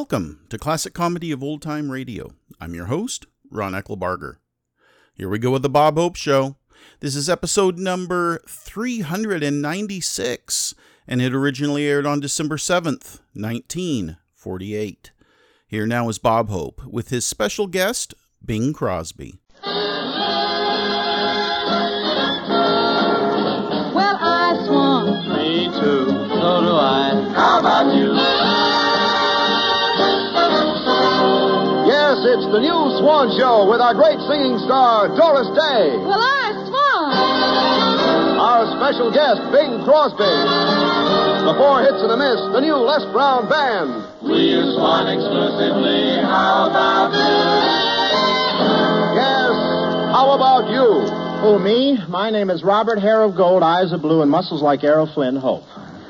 Welcome to Classic Comedy of Old Time Radio. I'm your host, Ron Eckelbarger. Here we go with the Bob Hope Show. This is episode number 396, and it originally aired on December 7th, 1948. Here now is Bob Hope with his special guest, Bing Crosby. Well, I swung. Me too, so do I. How about you? Yes, it's the new Swan Show with our great singing star, Doris Day. Well, I swung. Our special guest, Bing Crosby. The Four Hits and a Miss, the new Les Brown Band. We use Swan exclusively. How about you? Yes, how about you? Who, me? My name is Robert, hair of gold, eyes of blue, and muscles like Errol Flynn. Hope.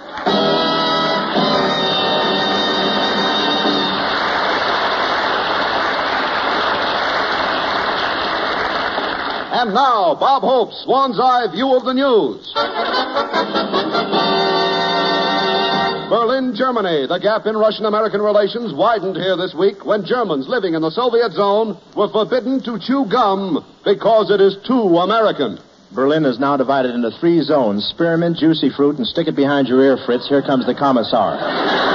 And now, Bob Hope's Swan's Eye View of the News. Berlin, Germany. The gap in Russian-American relations widened here this week when Germans living in the Soviet zone were forbidden to chew gum because it is too American. Berlin is now divided into 3 zones. Spearmint, juicy fruit, and stick it behind your ear, Fritz. Here comes the commissar.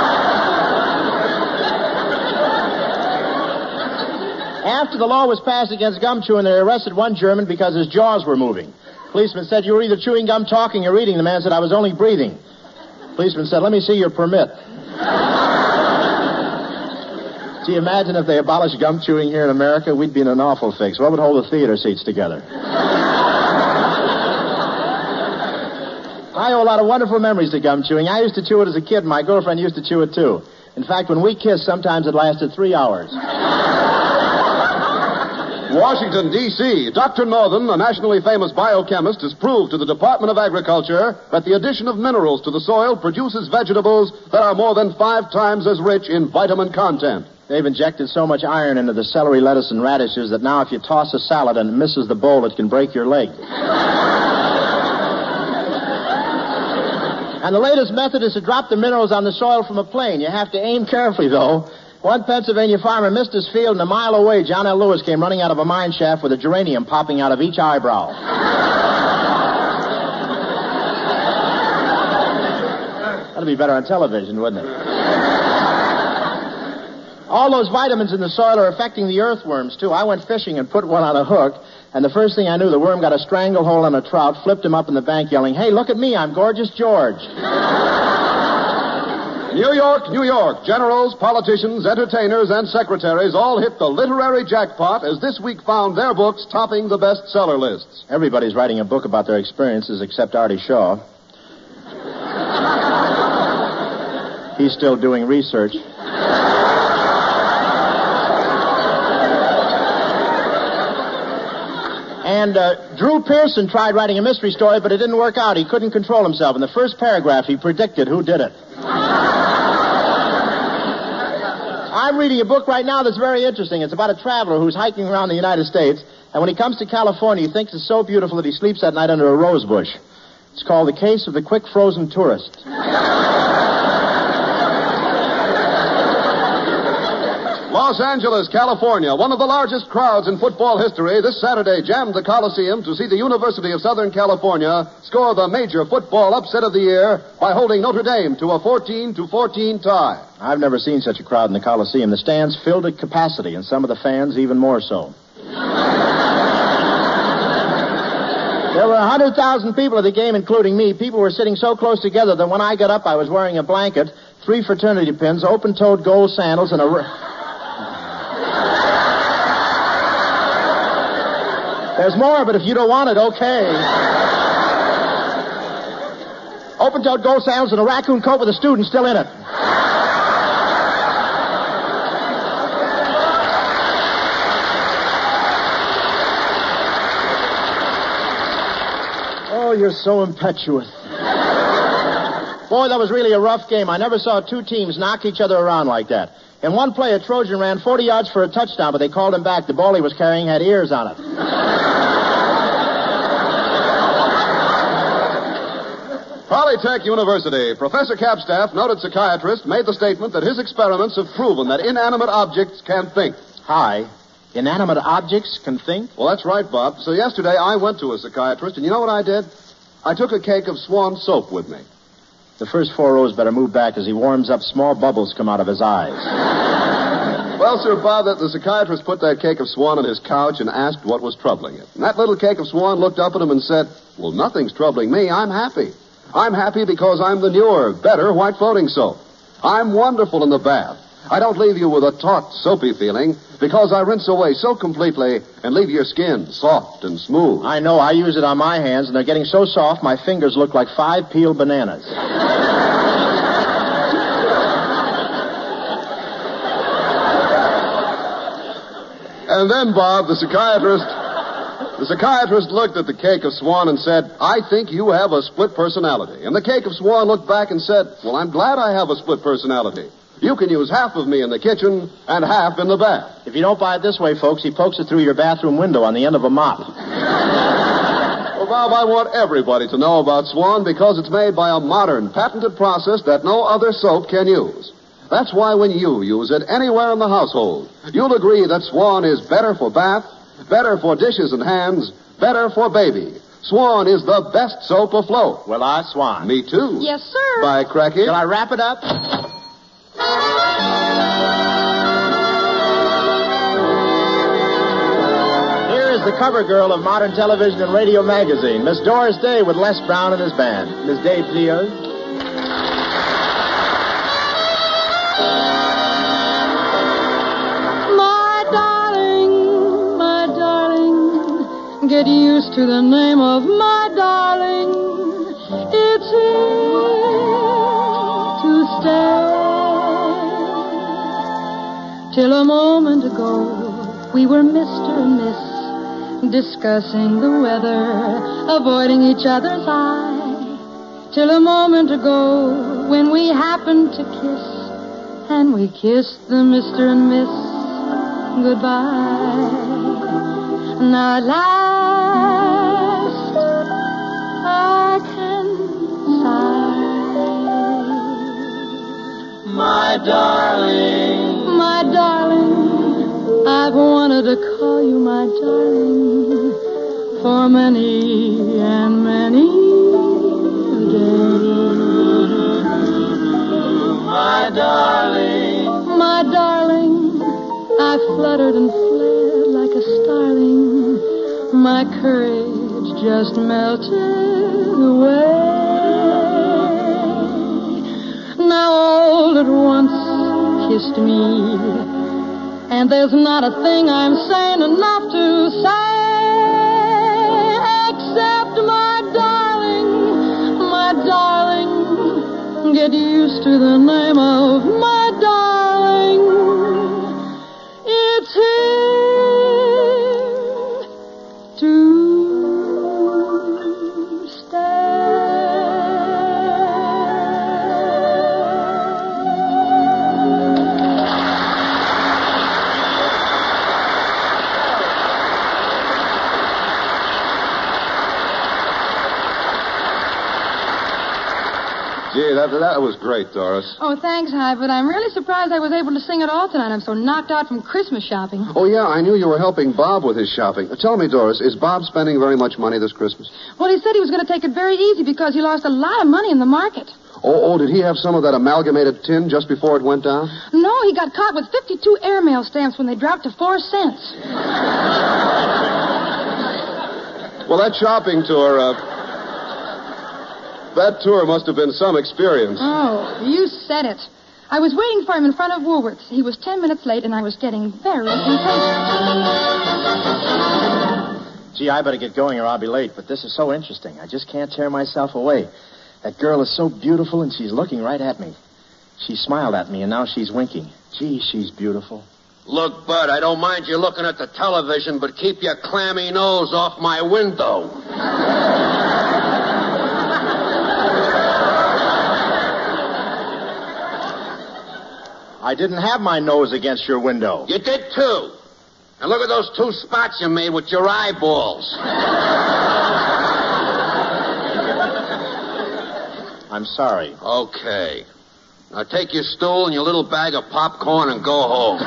After the law was passed against gum chewing, they arrested one German because his jaws were moving. Policeman said, "You were either chewing gum, talking, or eating." The man said, "I was only breathing." Policeman said, "Let me see your permit." Do you imagine if they abolished gum chewing here in America? We'd be in an awful fix. What would hold the theater seats together? I owe a lot of wonderful memories to gum chewing. I used to chew it as a kid, and my girlfriend used to chew it, too. In fact, when we kissed, sometimes it lasted 3 hours. Washington, D.C. Dr. Northern, a nationally famous biochemist, has proved to the Department of Agriculture that the addition of minerals to the soil produces vegetables that are more than 5 times as rich in vitamin content. They've injected so much iron into the celery, lettuce, and radishes that now if you toss a salad and it misses the bowl, it can break your leg. And the latest method is to drop the minerals on the soil from a plane. You have to aim carefully, though. One Pennsylvania farmer missed his field, and a mile away, John L. Lewis came running out of a mine shaft with a geranium popping out of each eyebrow. That'd be better on television, wouldn't it? All those vitamins in the soil are affecting the earthworms, too. I went fishing and put one on a hook, and the first thing I knew, the worm got a stranglehold on a trout, flipped him up in the bank, yelling, "Hey, look at me, I'm Gorgeous George." New York, New York. Generals, politicians, entertainers, and secretaries all hit the literary jackpot as this week found their books topping the bestseller lists. Everybody's writing a book about their experiences except Artie Shaw. He's still doing research. And Drew Pearson tried writing a mystery story, but it didn't work out. He couldn't control himself. In the first paragraph, he predicted who did it. I'm reading a book right now that's very interesting. It's about a traveler who's hiking around the United States, and when he comes to California, he thinks it's so beautiful that he sleeps at night under a rose bush. It's called The Case of the Quick Frozen Tourist. Los Angeles, California, one of the largest crowds in football history, this Saturday jammed the Coliseum to see the University of Southern California score the major football upset of the year by holding Notre Dame to a 14-14 tie. I've never seen such a crowd in the Coliseum. The stands filled to capacity, and some of the fans even more so. There were 100,000 people at the game, including me. People were sitting so close together that when I got up, I was wearing a blanket, 3 fraternity pins, open-toed gold sandals, and a... There's more, but if you don't want it, okay. Open-toed gold sandals and a raccoon coat with a student still in it. Oh, you're so impetuous. Boy, that was really a rough game. I never saw 2 teams knock each other around like that. In one play, a Trojan ran 40 yards for a touchdown, but they called him back. The ball he was carrying had ears on it. Polytech University. Professor Capstaff, noted psychiatrist, made the statement that his experiments have proven that inanimate objects can think. Hi. Inanimate objects can think? Well, that's right, Bob. So yesterday I went to a psychiatrist, and you know what I did? I took a cake of Swan soap with me. The first 4 rows better move back. As he warms up, small bubbles come out of his eyes. Well, Sir Bob, the psychiatrist put that cake of Swan on his couch and asked what was troubling it. And that little cake of Swan looked up at him and said, well, nothing's troubling me. I'm happy. I'm happy because I'm the newer, better white floating soap. I'm wonderful in the bath. I don't leave you with a taut, soapy feeling because I rinse away so completely and leave your skin soft and smooth. I know. I use it on my hands, and they're getting so soft my fingers look like 5 peeled bananas. And then, Bob, the psychiatrist looked at the cake of Swan and said, I think you have a split personality. And the cake of Swan looked back and said, well, I'm glad I have a split personality. You can use half of me in the kitchen and half in the bath. If you don't buy it this way, folks, he pokes it through your bathroom window on the end of a mop. Well, Bob, I want everybody to know about Swan because it's made by a modern, patented process that no other soap can use. That's why when you use it anywhere in the household, you'll agree that Swan is better for bath, better for dishes and hands, better for baby. Swan is the best soap afloat. Well, Swan. Me too. Yes, sir. By cracky. Shall I wrap it up? Here is the cover girl of modern television and radio magazine, Miss Doris Day with Les Brown and his band. Miss Day, please. Get used to the name of my darling. It's here to stay. Till a moment ago, we were Mr. and Miss, discussing the weather, avoiding each other's eye. Till a moment ago, when we happened to kiss, and we kissed the Mr. and Miss goodbye. Now at last I can sigh. My darling. My darling, I've wanted to call you my darling for many and many days. My darling. My darling, I fluttered and flared like a starling. My courage just melted away. Now all at once kissed me, and there's not a thing I'm sane enough to say, except my darling, get used to the name of my darling. It's here to stay. Gee, that was great, Doris. Oh, thanks, Hi, but I'm really surprised I was able to sing at all tonight. I'm so knocked out from Christmas shopping. Oh, yeah, I knew you were helping Bob with his shopping. Tell me, Doris, is Bob spending very much money this Christmas? Well, he said he was going to take it very easy because he lost a lot of money in the market. Oh, did he have some of that amalgamated tin just before it went down? No, he got caught with 52 airmail stamps when they dropped to 4 cents. Well, that shopping tour, that tour must have been some experience. Oh, you said it. I was waiting for him in front of Woolworth's. He was 10 minutes late, and I was getting very impatient. Gee, I better get going or I'll be late, but this is so interesting. I just can't tear myself away. That girl is so beautiful, and she's looking right at me. She smiled at me, and now she's winking. Gee, she's beautiful. Look, Bud, I don't mind you looking at the television, but keep your clammy nose off my window. I didn't have my nose against your window. You did, too. And look at those 2 spots you made with your eyeballs. I'm sorry. Okay. Now take your stool and your little bag of popcorn and go home.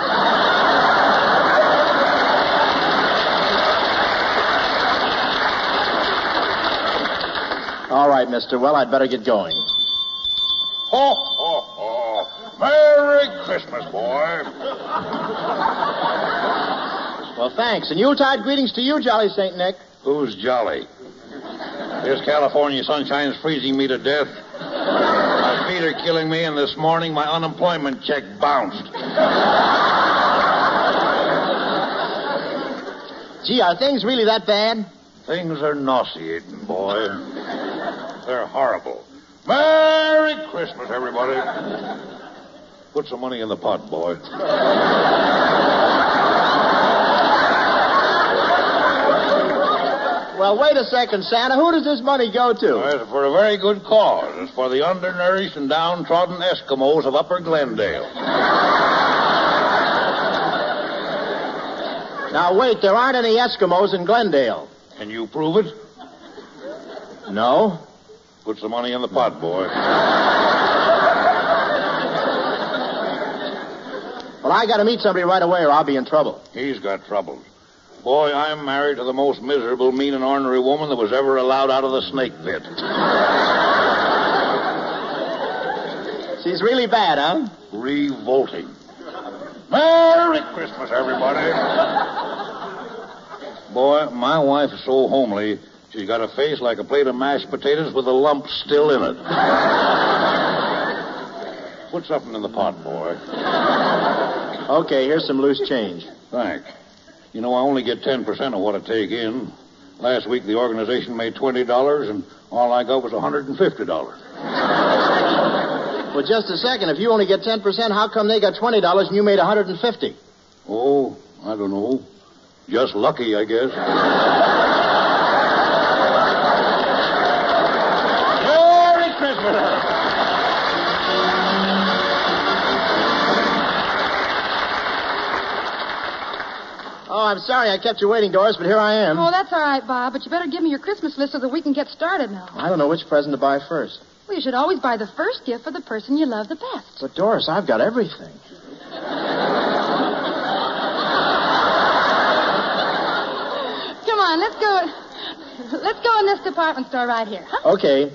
All right, mister. Well, I'd better get going. Ho, ho, ho. Merry Christmas, boy. Well, thanks. And Yuletide greetings to you, Jolly St. Nick. Who's jolly? This California sunshine's freezing me to death. My feet are killing me, and this morning my unemployment check bounced. Gee, are things really that bad? Things are nauseating, boy. They're horrible. Merry Christmas, everybody. Put some money in the pot, boy. Well, wait a second, Santa. Who does this money go to? It's for a very good cause. It's for the undernourished and downtrodden Eskimos of Upper Glendale. Now, wait. There aren't any Eskimos in Glendale. Can you prove it? No? Put some money in the pot, boy. Well, I got to meet somebody right away or I'll be in trouble. He's got troubles. Boy, I'm married to the most miserable, mean, and ornery woman that was ever allowed out of the snake pit. She's really bad, huh? Revolting. Merry Christmas, everybody. Boy, my wife is so homely, she's got a face like a plate of mashed potatoes with a lump still in it. Put something in the pot, boy. Okay, here's some loose change. Thanks. You know, I only get 10% of what I take in. Last week, the organization made $20, and all I got was $150. Well, just a second. If you only get 10%, how come they got $20 and you made $150? Oh, I don't know. Just lucky, I guess. Merry Christmas. Oh, I'm sorry I kept you waiting, Doris, but here I am. Oh, that's all right, Bob, but you better give me your Christmas list so that we can get started now. I don't know which present to buy first. Well, you should always buy the first gift for the person you love the best. But, Doris, I've got everything. Come on, let's go. Let's go in this department store right here, huh? Okay.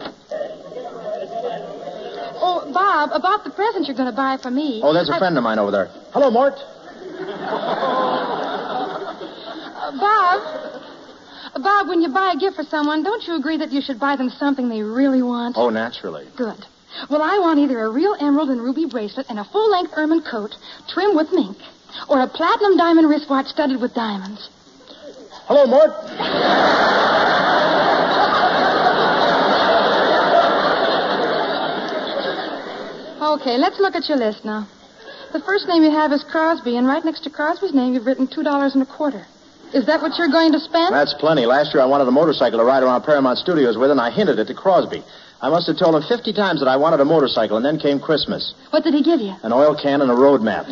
Oh, Bob, about the present you're going to buy for me. Oh, there's a friend of mine over there. Hello, Mort. Bob, when you buy a gift for someone, don't you agree that you should buy them something they really want? Oh, naturally. Good. Well, I want either a real emerald and ruby bracelet and a full-length ermine coat trimmed with mink, or a platinum diamond wristwatch studded with diamonds. Hello, Mort. Okay, let's look at your list now. The first name you have is Crosby, and right next to Crosby's name you've written $2.25. Is that what you're going to spend? That's plenty. Last year I wanted a motorcycle to ride around Paramount Studios with, and I hinted it to Crosby. I must have told him 50 times that I wanted a motorcycle, and then came Christmas. What did he give you? An oil can and a road map.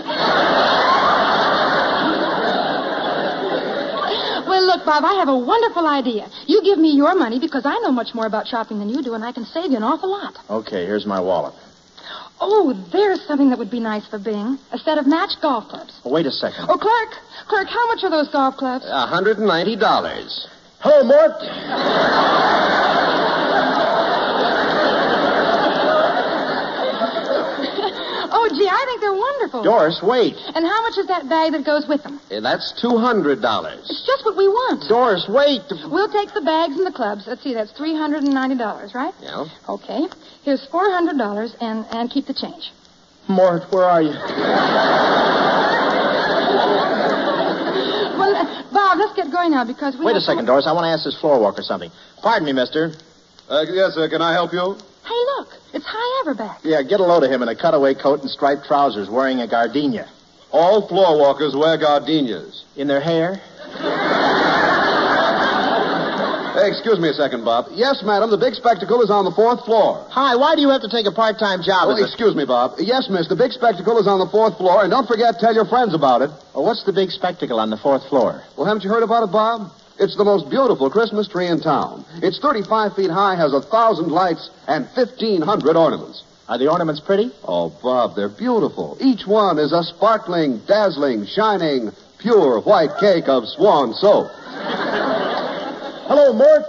Well, look, Bob, I have a wonderful idea. You give me your money because I know much more about shopping than you do, and I can save you an awful lot. Okay, here's my wallet. Oh, there's something that would be nice for Bing. A set of matched golf clubs. Oh, wait a second. Oh, Clark, how much are those golf clubs? $190. Hello, Mort. Oh, gee, I think they're wonderful. Doris, wait. And how much is that bag that goes with them? That's $200. It's just what we want. Doris, wait. We'll take the bags and the clubs. Let's see, that's $390, right? Yeah. Okay. Here's $400 and keep the change. Mort, where are you? Well, Bob, let's get going now because we Wait a have second, Doris. I want to ask this floor walker something. Pardon me, mister. Yes, sir. Can I help you? Hey, look. It's High Everback. Yeah, get a load of him in a cutaway coat and striped trousers wearing a gardenia. All floor walkers wear gardenias. In their hair? Hey, excuse me a second, Bob. Yes, madam, the big spectacle is on the 4th floor. Hi, why do you have to take a part-time job? Oh, excuse me, Bob. Yes, miss, the big spectacle is on the 4th floor, and don't forget, tell your friends about it. Well, what's the big spectacle on the 4th floor? Well, haven't you heard about it, Bob? It's the most beautiful Christmas tree in town. It's 35 feet high, has 1,000 lights, and 1,500 ornaments. Are the ornaments pretty? Oh, Bob, they're beautiful. Each one is a sparkling, dazzling, shining, pure white cake of Swan soap. Hello, Mort.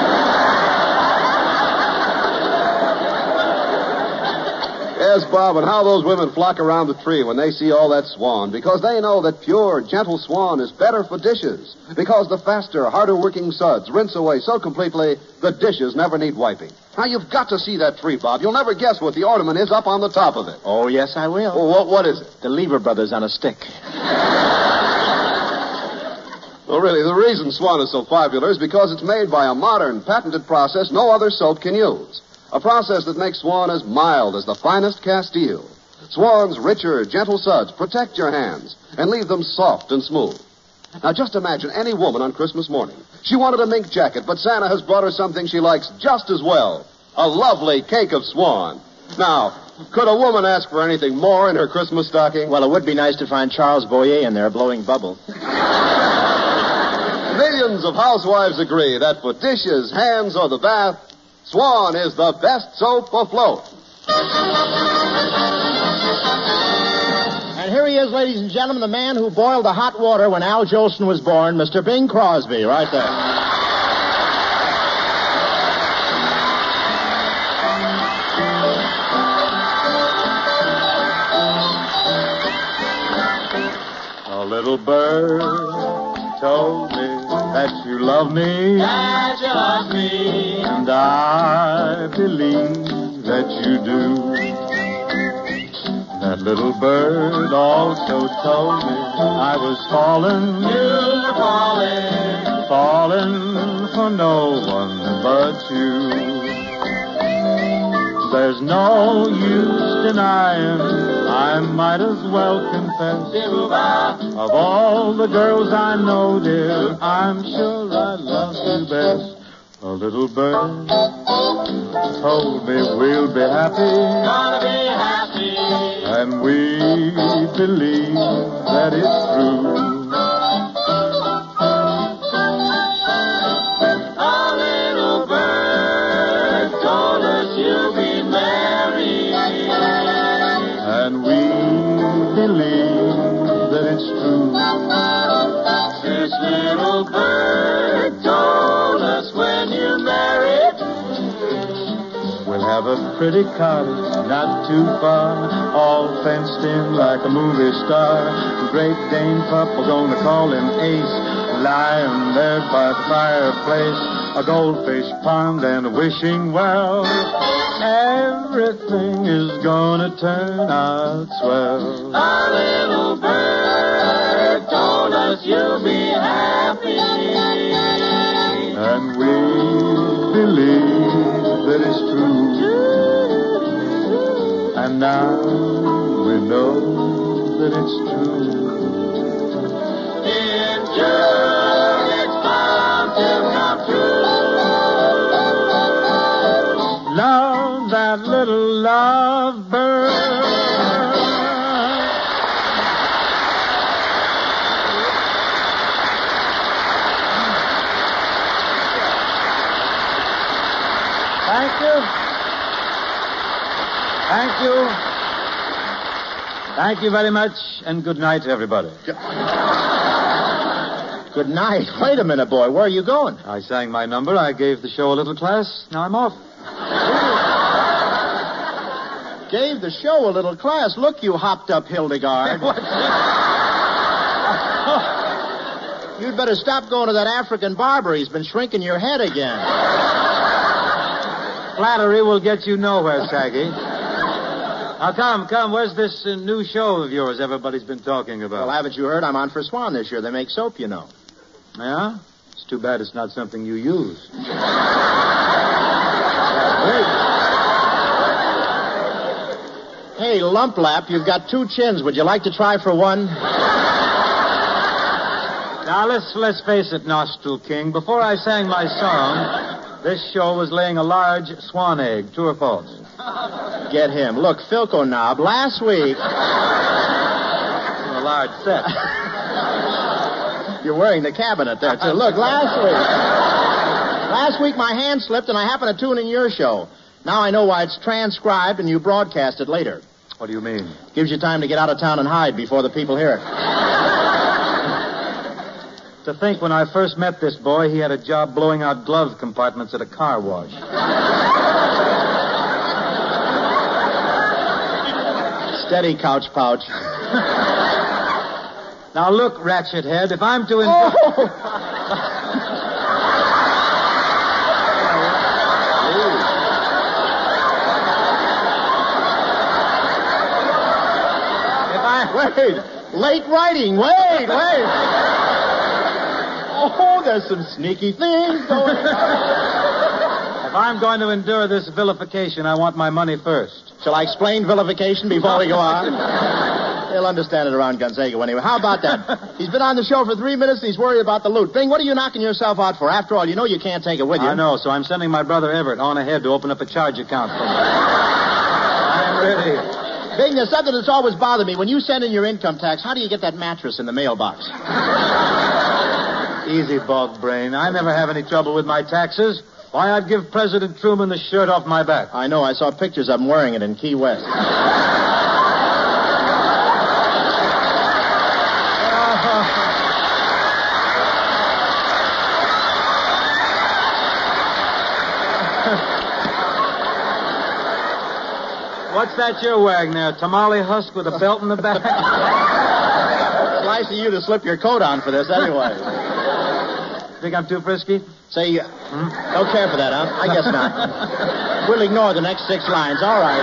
Yes, Bob, and how those women flock around the tree when they see all that Swan, because they know that pure, gentle Swan is better for dishes, because the faster, harder-working suds rinse away so completely the dishes never need wiping. Now, you've got to see that tree, Bob. You'll never guess what the ornament is up on the top of it. Oh, yes, I will. Well, what is it? The Lever Brothers on a stick. Well, really, the reason Swan is so popular is because it's made by a modern, patented process no other soap can use. A process that makes Swan as mild as the finest Castile. Swan's richer, gentle suds protect your hands and leave them soft and smooth. Now, just imagine any woman on Christmas morning. She wanted a mink jacket, but Santa has brought her something she likes just as well. A lovely cake of Swan. Now, could a woman ask for anything more in her Christmas stocking? Well, it would be nice to find Charles Boyer in there blowing bubbles. Millions of housewives agree that for dishes, hands, or the bath, Swan is the best soap afloat. And here he is, ladies and gentlemen, the man who boiled the hot water when Al Jolson was born, Mr. Bing Crosby, right there. A little bird told me that you love me. That you love me. And I believe that you do. That little bird also told me I was falling. You were Falling for no one but you. There's no use denying, I might as well confess. Of all the girls I know, dear, I'm sure I love you best. A little bird told me we'll be happy. Gonna be happy. And we believe that it's true. A little bird told us you'll be married. And we believe that it's true. This little bird told us when you're married. We'll have a pretty cottage, not too far, all fenced in like a movie star. Great Dane pup, we're gonna call him Ace, lying there by the fireplace. A goldfish pond and a wishing well. Everything is gonna turn out swell. A little bird told us you'll be happy. And we believe that it's true. And now we know that it's true. In June, it's bound to come true. Love that little lovebird. Thank you. Thank you. Thank you very much, and good night, everybody. Good night. Wait a minute, boy. Where are you going? I sang my number. I gave the show a little class. Now I'm off. Gave the show a little class. Look, you hopped up Hildegard. You'd better stop going to that African barber. He's been shrinking your head again. Flattery will get you nowhere, Saggy. Now, come. Where's this new show of yours everybody's been talking about? Well, haven't you heard? I'm on for Swan this year. They make soap, you know. Yeah? It's too bad it's not something you use. Hey, Lumplap, you've got two chins. Would you like to try for one? Now, let's face it, Nostril King. Before I sang my song, this show was laying a large swan egg. True or false? Get him. Look, Philco Knob, last week... A large set. You're wearing the cabinet there, too. Look, last week my hand slipped and I happened to tune in your show. Now I know why it's transcribed and you broadcast it later. What do you mean? Gives you time to get out of town and hide before the people hear it. To think when I first met this boy, he had a job blowing out glove compartments at a car wash. Steady, couch pouch. Now look, ratchet head, if I'm to... Wait, late writing. Wait. Oh, there's some sneaky things going on. If I'm going to endure this vilification, I want my money first. Shall I explain vilification before we go on? He'll understand it around Gonzaga anyway. How about that? He's been on the show for 3 minutes and he's worried about the loot. Bing, what are you knocking yourself out for? After all, you know you can't take it with you. I know, so I'm sending my brother Everett on ahead to open up a charge account for me. I'm ready. Bing, there's something that's always bothered me. When you send in your income tax, how do you get that mattress in the mailbox? Easy, bog brain. I never have any trouble with my taxes. Why, I'd give President Truman the shirt off my back. I know. I saw pictures of him wearing it in Key West. What's that you're wearing there? Tamale husk with a belt in the back? It's nice of you to slip your coat on for this anyway. Think I'm too frisky? Say, don't care for that, huh? I guess not. We'll ignore the next 6 lines. All right.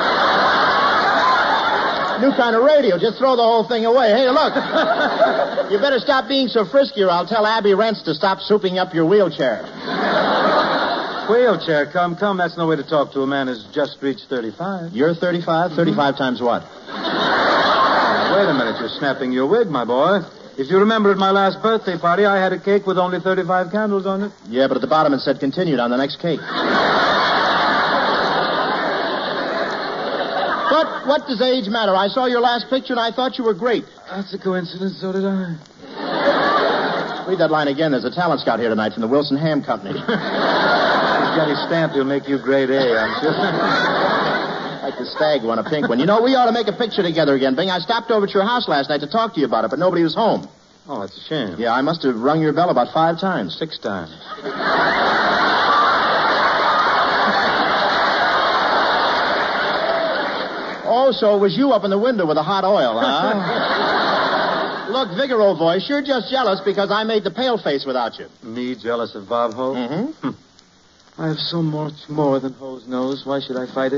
New kind of radio. Just throw the whole thing away. Hey, look. You better stop being so frisky or I'll tell Abby Rents to stop souping up your wheelchair. Wheelchair, come. That's no way to talk to a man who's just reached 35. You're 35? 35 times what? Wait a minute. You're snapping your wig, my boy. If you remember at my last birthday party, I had a cake with only 35 candles on it. Yeah, but at the bottom it said continued on the next cake. But what does age matter? I saw your last picture and I thought you were great. That's a coincidence. So did I. Read that line again. There's a talent scout here tonight from the Wilson Ham Company. He's got his stamp. He'll make you grade A, I'm sure. Like the stag one, a pink one. You know, we ought to make a picture together again, Bing. I stopped over at your house last night to talk to you about it, but nobody was home. Oh, that's a shame. Yeah, I must have rung your bell about 5 times. 6 times. Oh, so it was you up in the window with the hot oil, huh? Look, Vigor, old voice, you're just jealous because I made the pale face without you. Me jealous of Bob Hope? Mm-hmm. I have so much more than Ho's nose. Why should I fight it?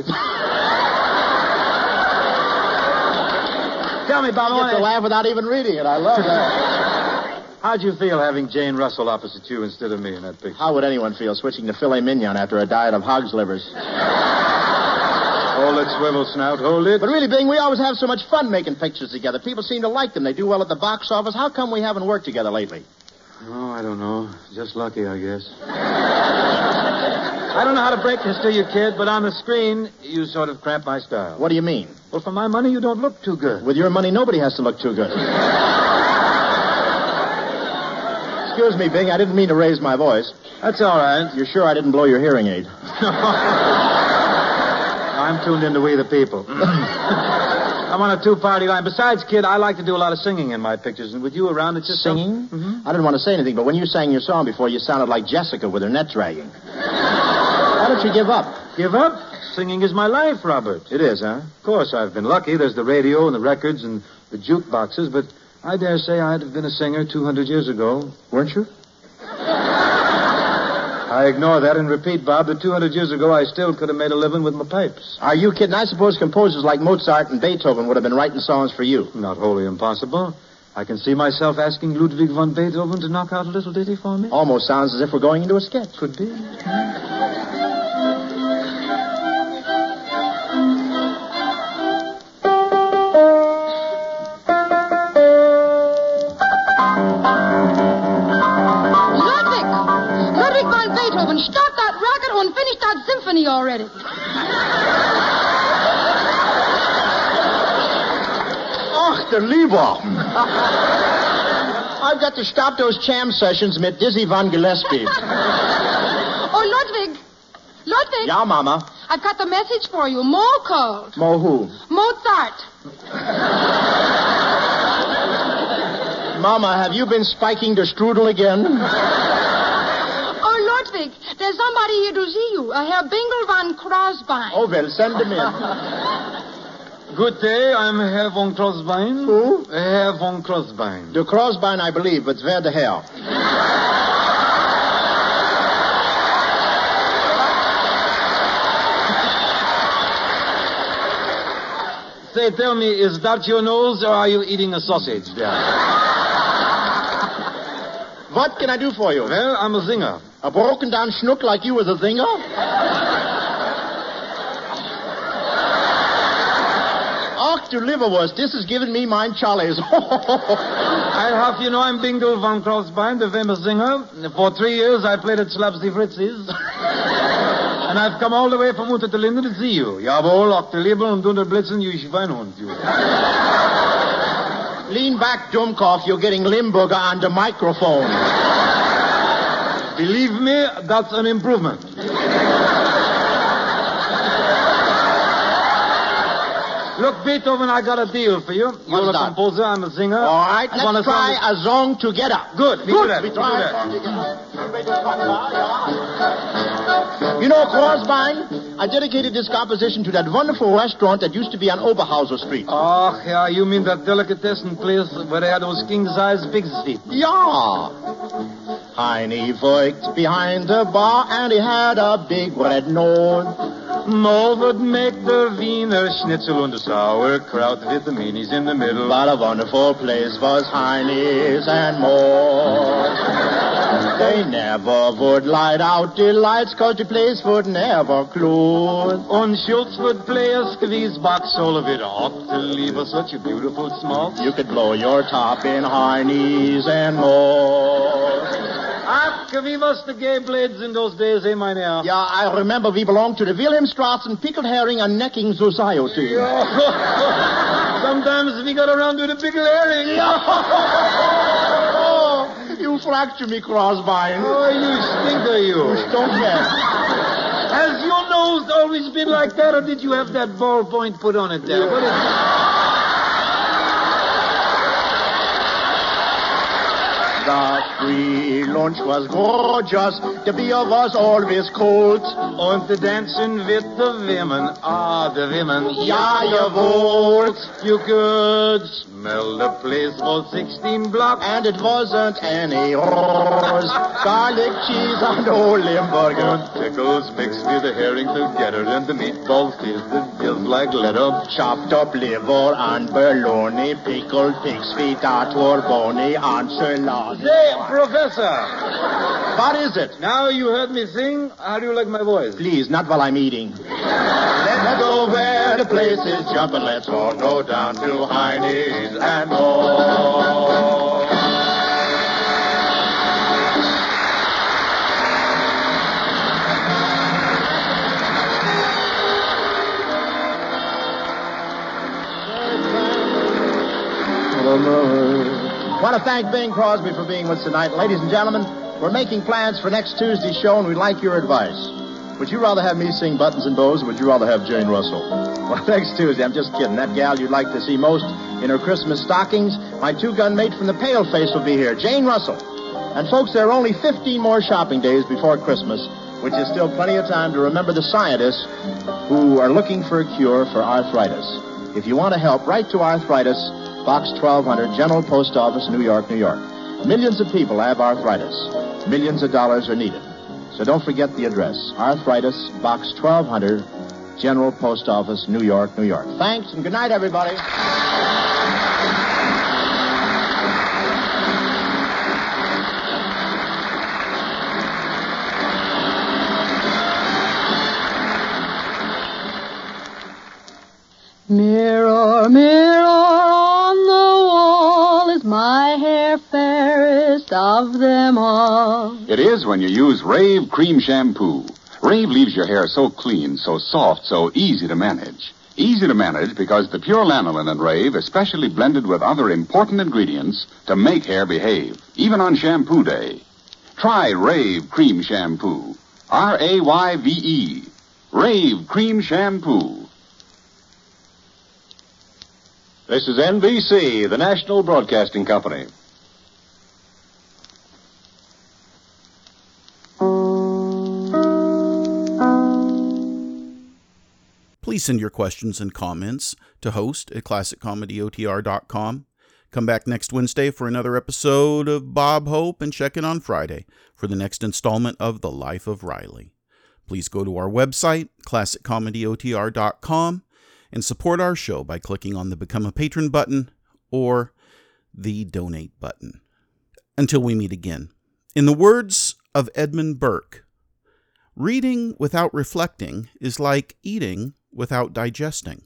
Tell me, Bob. I get to laugh without even reading it. I love that. How'd you feel having Jane Russell opposite you instead of me in that picture? How would anyone feel switching to filet mignon after a diet of hog's livers? Hold it, swivel snout, hold it. But really, Bing, we always have so much fun making pictures together. People seem to like them. They do well at the box office. How come we haven't worked together lately? Oh, I don't know. Just lucky, I guess. I don't know how to break this to you, kid, but on the screen, you sort of cramp my style. What do you mean? Well, for my money, you don't look too good. With your money, nobody has to look too good. Excuse me, Bing. I didn't mean to raise my voice. That's all right. You're sure I didn't blow your hearing aid? I'm tuned into We the People. I'm on a 2-party line. Besides, kid, I like to do a lot of singing in my pictures. And with you around, it's just... Singing? Mm-hmm. I didn't want to say anything, but when you sang your song before, you sounded like Jessica with her net dragging. Why don't you give up? Give up? Singing is my life, Robert. It is, huh? Of course, I've been lucky. There's the radio and the records and the jukeboxes, but I dare say I'd have been a singer 200 years ago. Weren't you? I ignore that and repeat, Bob, that 200 years ago I still could have made a living with my pipes. Are you kidding? I suppose composers like Mozart and Beethoven would have been writing songs for you. Not wholly impossible. I can see myself asking Ludwig von Beethoven to knock out a little ditty for me. Almost sounds as if we're going into a sketch. Could be. Stop that racket and finish that symphony already. Ach, der Lieber. I've got to stop those jam sessions mit Dizzy Van Gillespie. Oh, Ludwig. Ludwig. Yeah, Mama. I've got the message for you. Mo called. Mo who? Mozart. Mama, have you been spiking the strudel again? Oh, Ludwig, there's somebody here to see you. Herr Bingle van Crosbein. Oh, well, send him in. Good day, I'm Herr von Crosbein. Who? Herr von Crosbein. The Crosbein, I believe, but where the hell? Say, tell me, is that your nose or are you eating a sausage there? What can I do for you? Well, I'm a singer. A broken down schnook like you is a singer? Ach, du liverwurst, this is giving me mine Charlie's. I have, you know, I'm Bingle van Crosbein, the famous singer. For 3 years, I played at Slapsy Fritzies. And I've come all the way from Unter den Linden to see you. Jawohl, auch der Liebe und unter Blitzen, you Schweinhund, you. Lean back, Dummkopf, you're getting Limburger on the microphone. Believe me, that's an improvement. Look, Beethoven, I got a deal for you. You're a composer, I'm a singer. All right, let's try a song together. Good. Good. We try. You know, Crosbein, I dedicated this composition to that wonderful restaurant that used to be on Oberhauser Street. Oh, yeah, you mean that delicatessen place where they had those king-size pigs' feet? Yeah. Heine worked behind the bar and he had a big red nose. Mo would make the Wiener Schnitzel and the sauerkraut with the minis in the middle. What a wonderful place was Heine's and more. They never would light out the lights 'cause the place would never close. And Schultz would play a squeeze box all of it off to leave us such a beautiful smoke. You could blow your top in Heine's and more. Ach, wie was the gay blades in those days, eh, mein Herr? Yeah, I remember we belonged to the Wilhelmstraßen Pickled Herring and Necking Society. Sometimes we got around with a pickled herring. Oh, you fracture me, Crosbein. Oh, you stinker, you. Stonker. Has your nose always been like that, or did you have that ballpoint put on it there? Yeah. What is it? The free lunch was gorgeous. The beer was always cold. And the dancing with the women. Ah, the women. Ja, jawohl. You could smell the place for 16 blocks. And it wasn't any rose. Garlic cheese and old Limburger. Pickles mixed with the herring together. And the meatballs tasted just like leather. Chopped up liver and bologna. Pickled pig's feet that were bony and salad. Say, Professor. What is it? Now you heard me sing. How do you like my voice? Please, not while I'm eating. Let's go where the place is jumping. Let's all go down to Heine's and more. I want to thank Bing Crosby for being with us tonight. Ladies and gentlemen, we're making plans for next Tuesday's show, and we'd like your advice. Would you rather have me sing Buttons and Bows, or would you rather have Jane Russell? Well, next Tuesday, I'm just kidding. That gal you'd like to see most in her Christmas stockings, my two-gun mate from the Pale Face will be here, Jane Russell. And, folks, there are only 15 more shopping days before Christmas, which is still plenty of time to remember the scientists who are looking for a cure for arthritis. If you want to help, write to Arthritis, Box 1200, General Post Office, New York, New York. Millions of people have arthritis. Millions of dollars are needed. So don't forget the address. Arthritis, Box 1200, General Post Office, New York, New York. Thanks, and good night, everybody. Mirror, mirror on the wall, is my hair fairest of them all? It is when you use Rave Cream Shampoo. Rave leaves your hair so clean, so soft, so easy to manage. Easy to manage because the pure lanolin and Rave is specially blended with other important ingredients to make hair behave, even on shampoo day. Try Rave Cream Shampoo. R-A-Y-V-E. Rave Cream Shampoo. This is NBC, the National Broadcasting Company. Please send your questions and comments to host@classiccomedyotr.com. Come back next Wednesday for another episode of Bob Hope, and check in on Friday for the next installment of The Life of Riley. Please go to our website, classiccomedyotr.com, and support our show by clicking on the Become a Patron button or the Donate button. Until we meet again, in the words of Edmund Burke, reading without reflecting is like eating without digesting.